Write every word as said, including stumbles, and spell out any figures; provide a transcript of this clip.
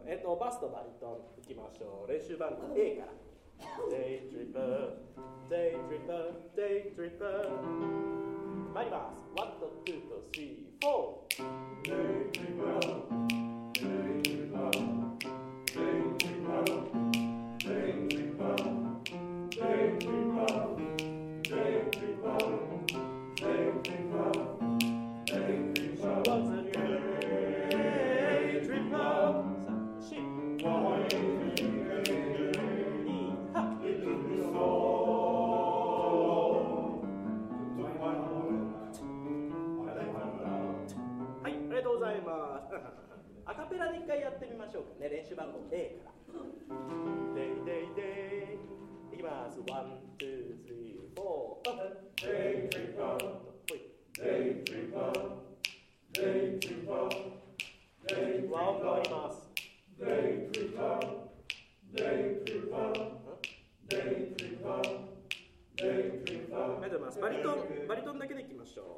えっとバスとバリトンいきましょう。練習番号 A から。Day tripper, day tripper, day tripper。参ります。ワンとツーとスリー、フォー。Day tripper, day tripper, day tripper, day tripper, day tripper, day tripper, day tripper, day tripper。Was a day tripper。さあ、ありがとうございます。アカペラで一回やってみましょうかね。練習番号 A から。デイデイデイ。いきます。ワン、ツー、スリー、フォー。デイトリッパー。デイトリッパー。デイトリッパー。デイトリッパー。和音変わります。デイトリッパー。デイトリッパー。デイトリッパー。デイトリッパー。ありがとうございます。バリトン、バリトンだけでいきましょう。